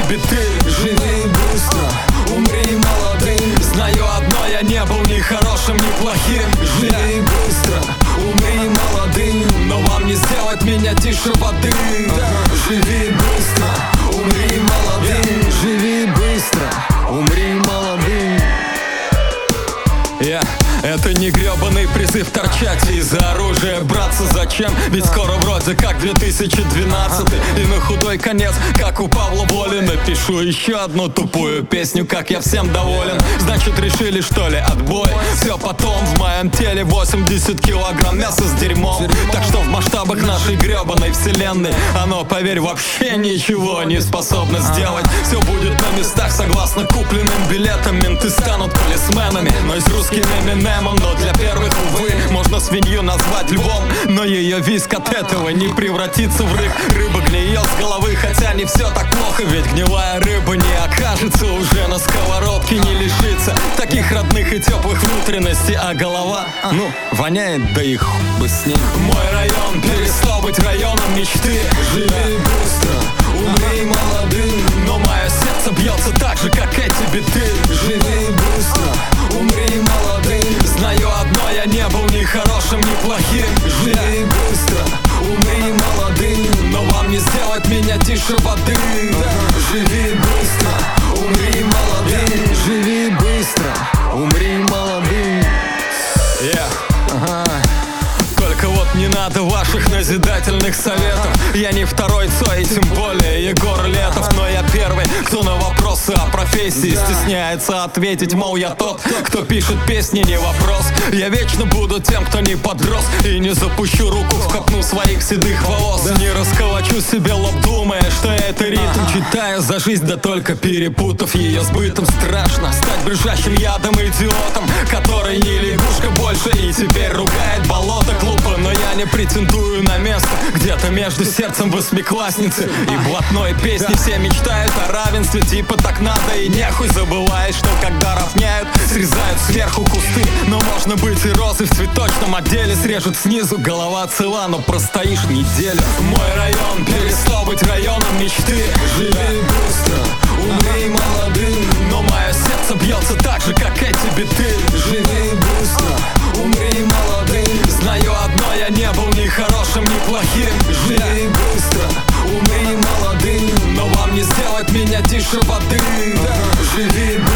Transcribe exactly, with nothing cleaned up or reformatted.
биты. Живи быстро, умри молодым. Знаю одно, я не был ни хорошим, ни плохим. Живи быстро, умри молодым. Но вам не сделать меня тише воды. Живи быстро, умри молодым. Живи быстро, умри молодым. Yeah. Это не гребаный призыв торчать из-за оружия. Браться зачем? Ведь скоро вроде как две тысячи двенадцатый. И на худой конец, как у Павла Воли, напишу еще одну тупую песню, как я всем доволен. Значит, решили, что ли, отбой? Все потом, в моем теле восемьдесят килограмм мяса с дерьмом. Так что в масштабах нашей гребаной вселенной оно, поверь, вообще ничего не способно сделать. Все будет на местах, согласно купленным билетам. Менты станут полисменами, но и с русскими именами. Но для первых, увы, можно свинью назвать львом. Но ее виск от этого не превратится в рык. Рыба гниет с головы, хотя не все так плохо. Ведь гнилая рыба не окажется уже на сковородке, не лишится таких родных и теплых внутренностей. А голова, ну, воняет, да и хуй бы с ней. Мой район перестал быть районом мечты. Живи быстро, умри молодым. Но мое сердце бьется так же, как эти биты. Живи быстро, умри молодым. Знаю одно, я не был ни хорошим, ни плохим. Живи быстро, умри молодым. Но вам не сделать меня тише воды. Живи быстро, умри молодым. Живи быстро, умри молодым. Yeah. Ага. Только вот не надо ваших назидательных советов. Я не второй Цой, тем более Егор Летов. Но я первый, кто на вопросы о профессии стесняется ответить, мол, я тот, кто пишет песни, не вопрос. Я вечно буду тем, кто не подрос. И не запущу руку в копну своих седых волос. Не расколочу себе лоб, думая, что это ритм. Читаю за жизнь, да только перепутав ее с бытом. Страшно стать брюшащим ядом идиотом, который не лягушка больше и теперь ругает болото. Глупо, но я не претендую на место где-то между сердцем восьмиклассницы и блатной песни. Все мечтают о равенстве, типа так надо и нехуй. Забываешь, что когда равняют, срезают сверху кусты. Но можно быть и розой в цветочном отделе. Срежут снизу, голова цела, но простоишь неделю. Мой район перестал быть районом мечты. Живи быстро, умри молодым. Но мое сердце бьется так же, как эти биты. Живи быстро, умри молодым. Знаю одно, я не был ни хорошим, ни плохим. Живи быстро, умри молодым. Но вам не сделать меня тише воды. Живи